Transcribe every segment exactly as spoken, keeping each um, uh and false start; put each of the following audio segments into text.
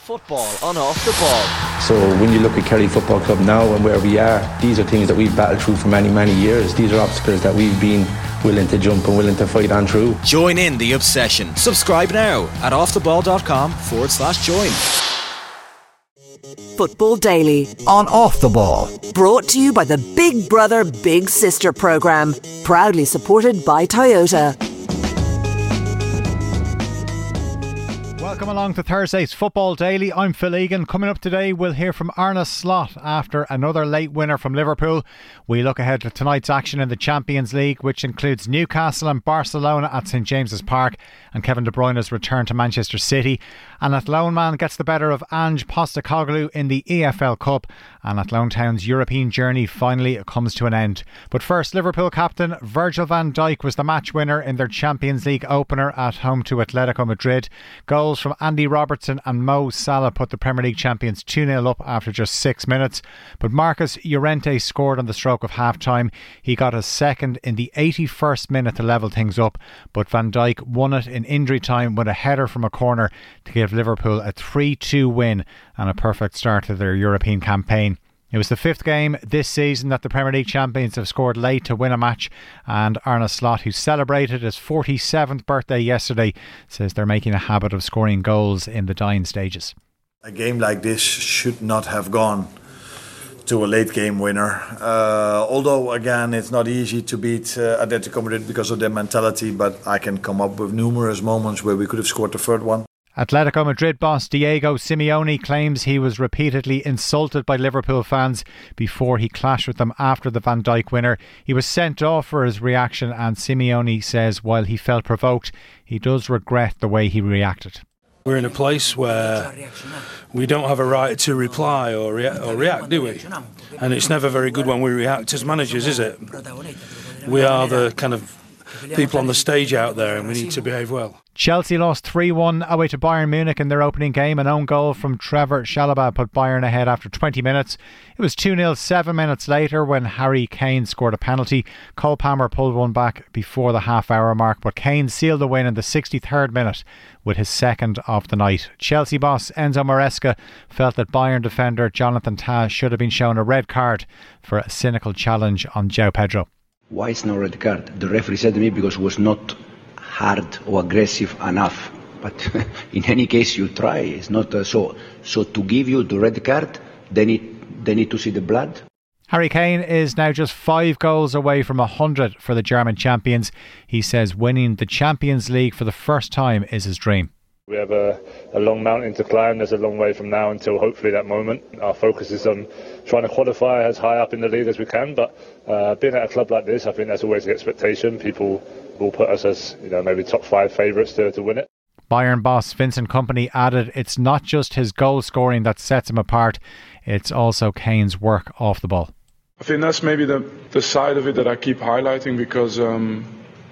Football on Off the Ball. So when you look at Kerry Football Club now and where we are, these are things that we've battled through for many, many years. These are obstacles that we've been willing to jump and willing to fight on through. Join in the obsession. Subscribe now at offtheball.com forward slash join. Football Daily on Off the Ball. Brought to you by the Big Brother Big Sister programme. Proudly supported by Toyota. Welcome along to Thursday's Football Daily. I'm Phil Egan. Coming up today, we'll hear from Arne Slot after another late winner from Liverpool. We look ahead to tonight's action in the Champions League, which includes Newcastle and Barcelona at St James's Park, and Kevin De Bruyne's return to Manchester City. And Athlone man gets the better of Ange Postecoglou in the E F L Cup, and Athlone Town's European journey finally comes to an end. But first, Liverpool captain Virgil van Dijk was the match winner in their Champions League opener at home to Atletico Madrid. Goals from Andy Robertson and Mo Salah put the Premier League champions two nil up after just six minutes. But Marcus Llorente scored on the stroke of half-time. He got a second in the eighty-first minute to level things up, but Van Dijk won it in injury time with a header from a corner to give Liverpool a three two win and a perfect start to their European campaign. It was the fifth game this season that the Premier League champions have scored late to win a match, and Arne Slot, who celebrated his forty-seventh birthday yesterday, says they're making a habit of scoring goals in the dying stages. A game like this should not have gone to a late game winner. Uh, although, again, it's not easy to beat uh, Atletico Madrid because of their mentality, but I can come up with numerous moments where we could have scored the third one. Atletico Madrid boss Diego Simeone claims he was repeatedly insulted by Liverpool fans before he clashed with them after the Van Dijk winner. He was sent off for his reaction, and Simeone says while he felt provoked, he does regret the way he reacted. We're in a place where we don't have a right to reply or, rea- or react, do we? And it's never very good when we react as managers, is it? We are the kind of people on the stage out there, and we need to behave well. Chelsea lost three one away to Bayern Munich in their opening game. An own goal from Trevor Chalobah put Bayern ahead after twenty minutes. It was two nil seven minutes later when Harry Kane scored a penalty. Cole Palmer pulled one back before the half hour mark, but Kane sealed the win in the sixty-third minute with his second of the night. Chelsea boss Enzo Maresca felt that Bayern defender Jonathan Tah should have been shown a red card for a cynical challenge on João Pedro. Why is no red card? The referee said to me because it was not hard or aggressive enough. But in any case, you try. It's not uh, so. So to give you the red card, they need they need to see the blood. Harry Kane is now just five goals away from one hundred for the German champions. He says winning the Champions League for the first time is his dream. We have a, a long mountain to climb. There's a long way from now until hopefully that moment. Our focus is on trying to qualify as high up in the league as we can, but uh, being at a club like this, I think that's always the expectation. People will put us as, you know, maybe top five favourites to, to win it. Bayern boss Vincent Kompany added it's not just his goal scoring that sets him apart, it's also Kane's work off the ball. I think that's maybe the, the side of it that I keep highlighting, because um,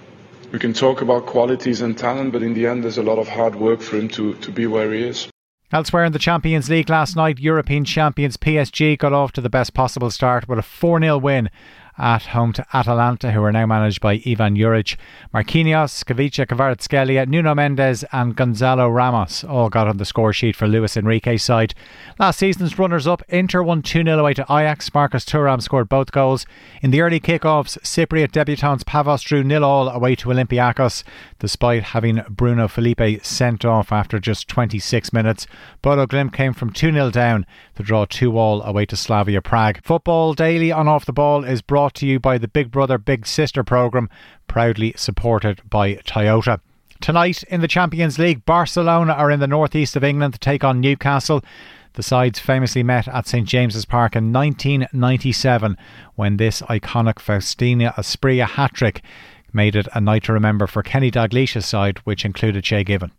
we can talk about qualities and talent, but in the end there's a lot of hard work for him to, to be where he is. Elsewhere in the Champions League last night, European champions P S G got off to the best possible start with a four nil win at home to Atalanta, who are now managed by Ivan Juric. Marquinhos, Kavica Kvaratskhelia, Nuno Mendes and Gonzalo Ramos all got on the score sheet for Luis Enrique's side. Last season's runners-up, Inter won two nil away to Ajax. Marcus Thuram scored both goals. In the early kick-offs, Cypriot debutants Pavos drew nil all away to Olympiacos, despite having Bruno Felipe sent off after just twenty-six minutes. Bodo Glimt came from two nil down to draw two all away to Slavia Prague. Football Daily on Off the Ball is brought to you by the Big Brother Big Sister programme, proudly supported by Toyota. Tonight in the Champions League, Barcelona are in the northeast of England to take on Newcastle. The sides famously met at St James's Park in nineteen ninety-seven when this iconic Faustina Asprilla hat-trick made it a night to remember for Kenny Dalglish's side, which included Shay Given.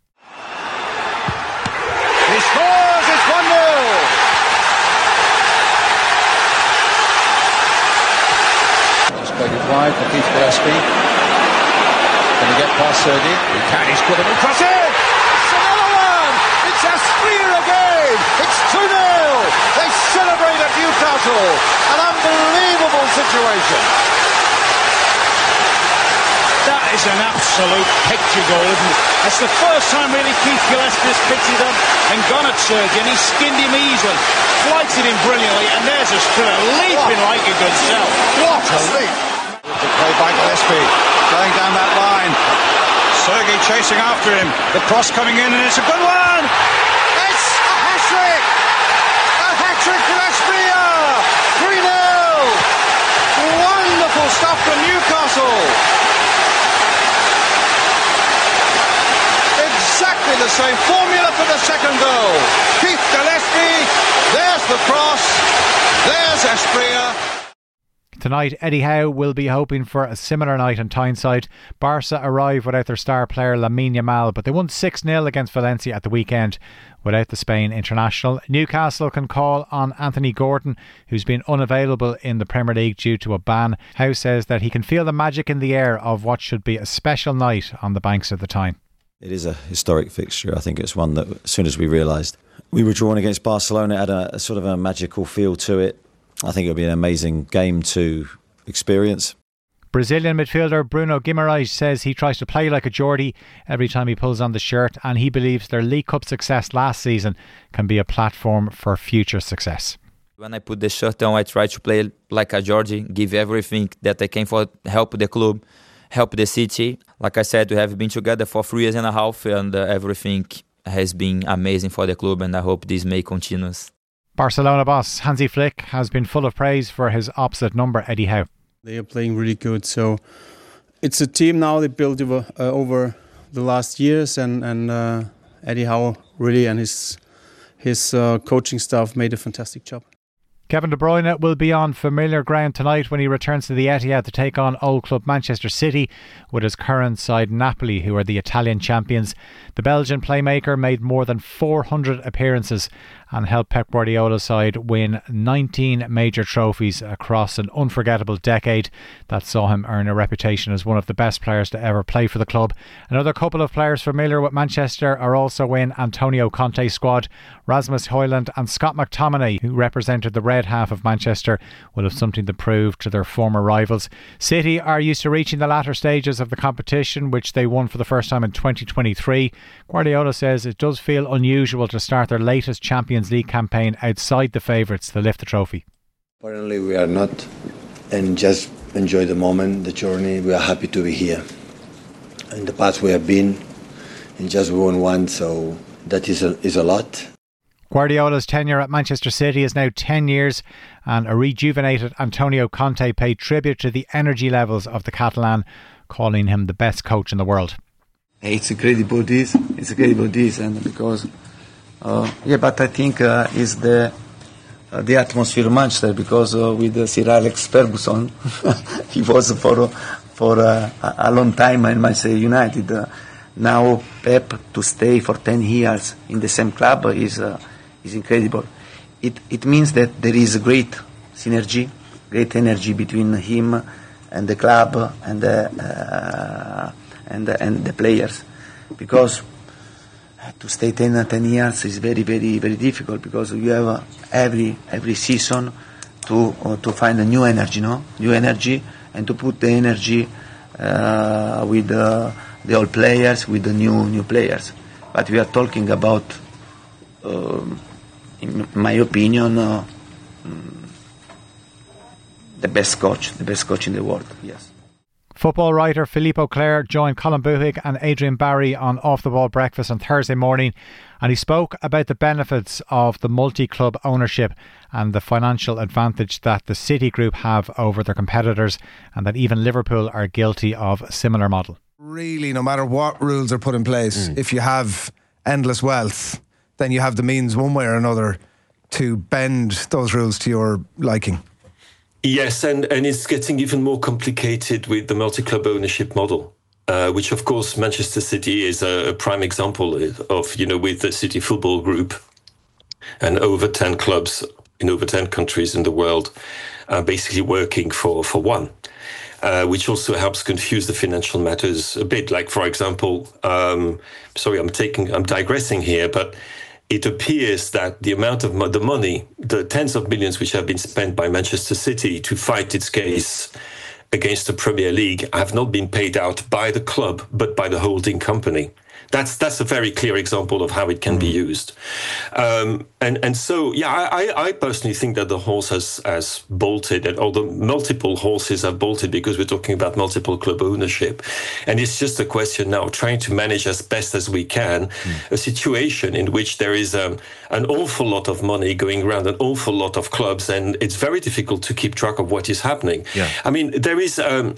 He scores! It's one nil! Just played it wide for Keith Gillespie. Can he get past Sergi? He can, he's put him across it! It's another one! It's Asprilla again! It's two nil! They celebrate at Newcastle! An unbelievable situation! That is is an absolute picture goal, isn't it? That's the first time really Keith Gillespie has picked it up and gone at Sergi, and he skinned him easily, flighted him brilliantly, and there's a Asprilla leaping what? like a gazelle. What a leap! The play by Gillespie, going down that line. Sergi chasing after him. The cross coming in, and it's a good one. It's a hat-trick. A hat-trick for Asprilla. three nil. Wonderful stuff from Newcastle. Exactly the same formula for the second goal. Keith Gillespie. There's the cross. There's Asprilla. Tonight, Eddie Howe will be hoping for a similar night in Tyneside. Barca arrive without their star player Lamine Yamal, but they won six nil against Valencia at the weekend without the Spain international. Newcastle can call on Anthony Gordon, who's been unavailable in the Premier League due to a ban. Howe says that he can feel the magic in the air of what should be a special night on the banks of the Tyne. It is a historic fixture. I think it's one that, as soon as we realised we were drawn against Barcelona, it had a, a sort of a magical feel to it. I think it'll be an amazing game to experience. Brazilian midfielder Bruno Guimarães says he tries to play like a Geordie every time he pulls on the shirt, and he believes their League Cup success last season can be a platform for future success. When I put the shirt on, I try to play like a Geordie, give everything that I can for help the club, help the city. Like I said, we have been together for three years and a half, and uh, everything has been amazing for the club, and I hope this may continue. Barcelona boss Hansi Flick has been full of praise for his opposite number, Eddie Howe. They are playing really good. So it's a team now they built over, uh, over the last years, and, and uh, Eddie Howe really and his, his uh, coaching staff made a fantastic job. Kevin De Bruyne will be on familiar ground tonight when he returns to the Etihad to take on old club Manchester City with his current side Napoli, who are the Italian champions. The Belgian playmaker made more than four hundred appearances and helped Pep Guardiola's side win nineteen major trophies across an unforgettable decade that saw him earn a reputation as one of the best players to ever play for the club. Another couple of players familiar with Manchester are also in Antonio Conte's squad. Rasmus Højlund and Scott McTominay, who represented the red half of Manchester, will have something to prove to their former rivals. City are used to reaching the latter stages of the competition, which they won for the first time in twenty twenty-three. Guardiola says it does feel unusual to start their latest Champions League campaign outside the favourites to lift the trophy. Apparently we are not, and just enjoy the moment, the journey. We are happy to be here. In the past we have been and just won one, so that is a, is a lot. Guardiola's tenure at Manchester City is now ten years, and a rejuvenated Antonio Conte paid tribute to the energy levels of the Catalan, calling him the best coach in the world. It's incredible this, it's incredible this, and because uh, yeah, but I think uh, it's the uh, the atmosphere of Manchester, because uh, with uh, Sir Alex Ferguson, he was for for uh, a long time in Manchester United. Uh, now Pep to stay for ten years in the same club is uh, is incredible. It it means that there is a great synergy, great energy between him and the club and the uh, and the, and the players, because to stay ten, ten years is very very very difficult, because you have uh, every every season to uh, to find a new energy, no new energy, and to put the energy uh, with uh, the old players, with the new new players. But we are talking about, um, in my opinion, uh, the best coach, the best coach in the world. Yes. Football writer Philippe Auclair joined Colin Buhig and Adrian Barry on Off the Ball Breakfast on Thursday morning, and he spoke about the benefits of the multi-club ownership and the financial advantage that the City Group have over their competitors, and that even Liverpool are guilty of a similar model. Really, no matter what rules are put in place, mm. if you have endless wealth, then you have the means one way or another to bend those rules to your liking. Yes, and, and it's getting even more complicated with the multi-club ownership model, uh, which of course Manchester City is a, a prime example of, you know, with the City Football Group and over ten clubs in over ten countries in the world, uh, basically working for, for one, uh, which also helps confuse the financial matters a bit. Like, for example, um, sorry, I'm taking, I'm digressing here, but it appears that the amount of mo- the money, the tens of millions which have been spent by Manchester City to fight its case against the Premier League have not been paid out by the club, but by the holding company. That's that's a very clear example of how it can mm. be used. Um, and, and so, yeah, I, I personally think that the horse has, has bolted, and or the multiple horses have bolted, because we're talking about multiple club ownership. And it's just a question now, trying to manage as best as we can mm. a situation in which there is um, an awful lot of money going around, an awful lot of clubs, and it's very difficult to keep track of what is happening. Yeah. I mean, there is... Um,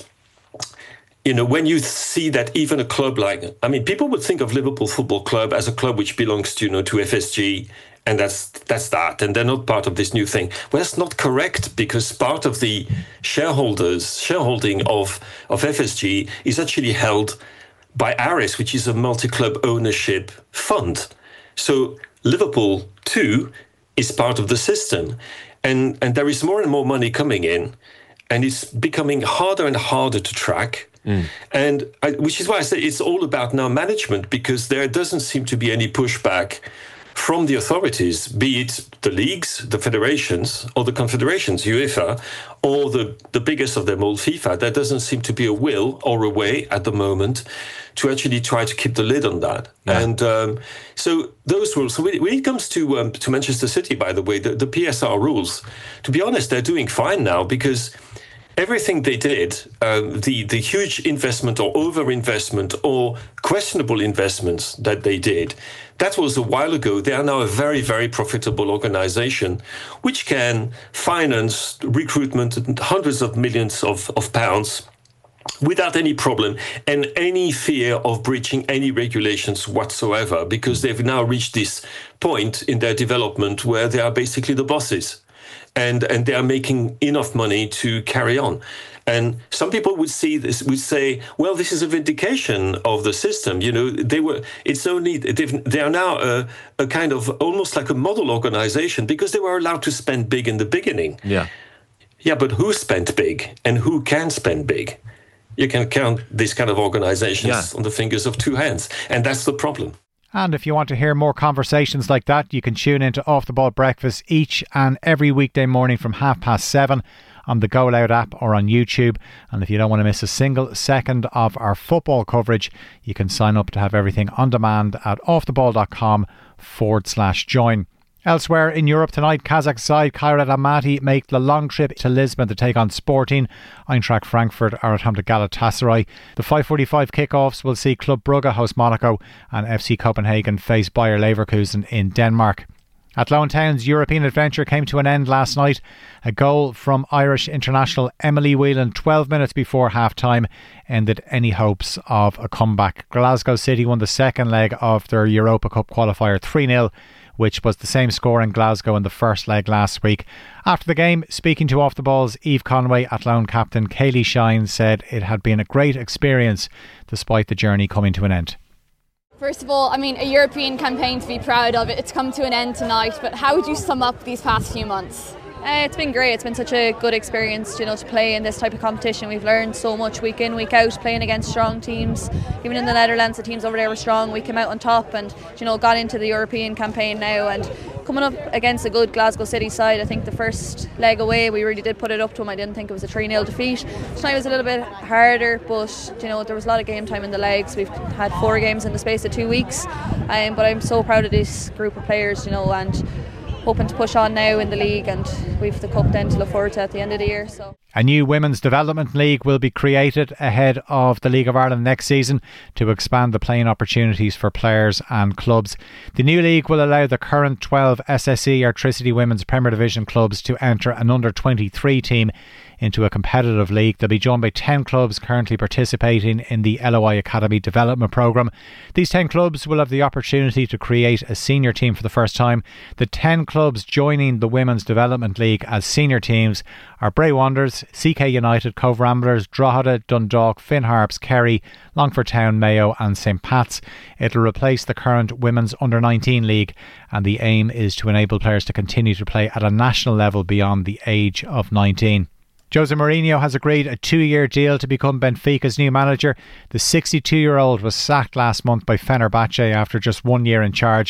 You know, when you see that even a club like, I mean, people would think of Liverpool Football Club as a club which belongs to, you know, to F S G, and that's that's that, and they're not part of this new thing. Well, that's not correct, because part of the shareholders, shareholding of, of F S G is actually held by Aris, which is a multi-club ownership fund. So Liverpool, too, is part of the system. And, and there is more and more money coming in, and it's becoming harder and harder to track. Mm. And I, which is why I say it's all about now management, because there doesn't seem to be any pushback from the authorities, be it the leagues, the federations, or the confederations, UEFA, or the, the biggest of them all, FIFA. There doesn't seem to be a will or a way at the moment to actually try to keep the lid on that. Yeah. And um, so those rules, so when it comes to um, to Manchester City, by the way, the, the P S R rules, to be honest, they're doing fine now, because everything they did, um, the, the huge investment or over-investment or questionable investments that they did, that was a while ago. They are now a very, very profitable organization, which can finance recruitment at hundreds of millions of, of pounds without any problem and any fear of breaching any regulations whatsoever, because they've now reached this point in their development where they are basically the bosses. And and they are making enough money to carry on. And some people would see this, would say, well, this is a vindication of the system. You know, they were. It's only they are now a, a kind of almost like a model organization, because they were allowed to spend big in the beginning. Yeah, yeah, but who spent big and who can spend big? You can count these kind of organizations yeah. on the fingers of two hands, and that's the problem. And if you want to hear more conversations like that, you can tune into Off the Ball Breakfast each and every weekday morning from half past seven on the Go Loud app or on YouTube. And if you don't want to miss a single second of our football coverage, you can sign up to have everything on demand at offtheball.com forward slash join. Elsewhere in Europe tonight, Kazakh side Kairat Almaty make the long trip to Lisbon to take on Sporting. Eintracht Frankfurt are at home to Galatasaray. The five forty-five kickoffs will see Club Brugge host Monaco and F C Copenhagen face Bayer Leverkusen in Denmark. Athlone Town's European adventure came to an end last night. A goal from Irish international Emily Whelan twelve minutes before half-time ended any hopes of a comeback. Glasgow City won the second leg of their Europa Cup qualifier three nil, which was the same score in Glasgow in the first leg last week. After the game, speaking to Off the Ball's Eve Conway, Athlone captain Kaylee Shine said it had been a great experience despite the journey coming to an end. First of all, I mean, a European campaign to be proud of. It's come to an end tonight, but how would you sum up these past few months? Uh, it's been great. It's been such a good experience, you know, to play in this type of competition. We've learned so much week in, week out, playing against strong teams. Even in the Netherlands, the teams over there were strong. We came out on top and, you know, got into the European campaign now. And coming up against a good Glasgow City side, I think the first leg away, we really did put it up to them. I didn't think it was a three nil defeat. Tonight was a little bit harder, but, you know, there was a lot of game time in the legs. We've had four games in the space of two weeks. Um, but I'm so proud of this group of players, you know, and hoping to push on now in the league, and we've the cup then to look forward to at the end of the year. So a new Women's Development League will be created ahead of the League of Ireland next season to expand the playing opportunities for players and clubs. The new league will allow the current twelve S S E Airtricity Women's Premier Division clubs to enter an under twenty-three team into a competitive league. They'll be joined by ten clubs currently participating in the L O I Academy Development Programme. These ten clubs will have the opportunity to create a senior team for the first time. The ten clubs joining the Women's Development League as senior teams are Bray Wanderers, C K United, Cove Ramblers, Drogheda, Dundalk, Finn Harps, Kerry, Longford Town, Mayo and St Pat's. It'll replace the current Women's Under nineteen League, and the aim is to enable players to continue to play at a national level beyond the age of nineteen. Jose Mourinho has agreed a two-year deal to become Benfica's new manager. The sixty-two-year-old was sacked last month by Fenerbahce after just one year in charge.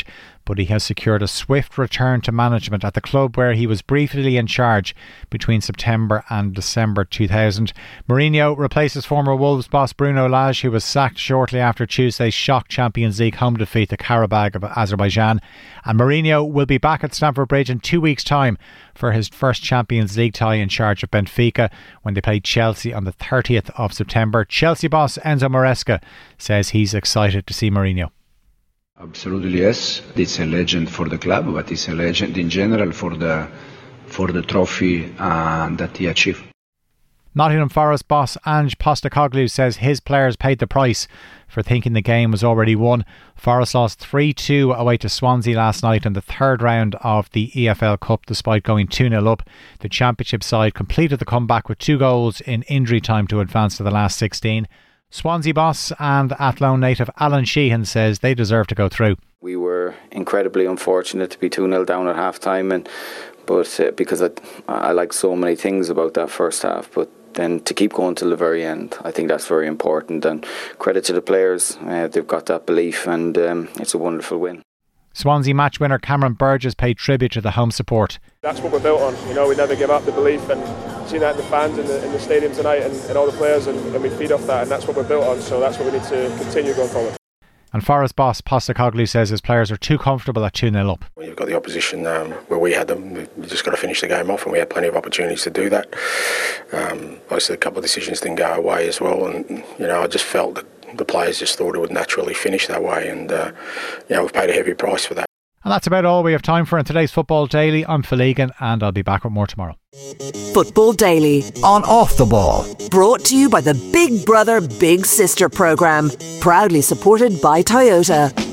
but he has secured a swift return to management at the club where he was briefly in charge between September and December two thousand. Mourinho replaces former Wolves boss Bruno Lage, who was sacked shortly after Tuesday's shock Champions League home defeat to Karabakh of Azerbaijan. And Mourinho will be back at Stamford Bridge in two weeks' time for his first Champions League tie in charge of Benfica when they play Chelsea on the thirtieth of September. Chelsea boss Enzo Maresca says he's excited to see Mourinho. Absolutely yes. It's a legend for the club, but it's a legend in general for the for the trophy uh, that he achieved. Nottingham Forest boss Ange Postecoglou says his players paid the price for thinking the game was already won. Forest lost three two away to Swansea last night in the third round of the E F L Cup despite going two nil up. The Championship side completed the comeback with two goals in injury time to advance to the last sixteen. Swansea boss and Athlone native Alan Sheehan says they deserve to go through. We were incredibly unfortunate to be two nil down at half time, and but uh, because I, I like so many things about that first half, but then to keep going till the very end, I think that's very important, and credit to the players, uh, they've got that belief, and um, it's a wonderful win. Swansea match winner Cameron Burgess paid tribute to the home support. That's what we're built on, you know, we never give up the belief, and seeing that in the fans in the, in the stadium tonight and, and all the players, and, and we feed off that, and that's what we're built on, so that's what we need to continue going forward. And Forest boss Postecoglou says his players are too comfortable at two nil up. When you've got the opposition um, where we had them, we just got to finish the game off, and we had plenty of opportunities to do that. Um, obviously a couple of decisions didn't go our way as well, and you know I just felt that the players just thought it would naturally finish that way, and uh, you know we've paid a heavy price for that. And that's about all we have time for in today's Football Daily. I'm Phil Egan, and I'll be back with more tomorrow. Football Daily on Off the Ball, brought to you by the Big Brother Big Sister programme, proudly supported by Toyota.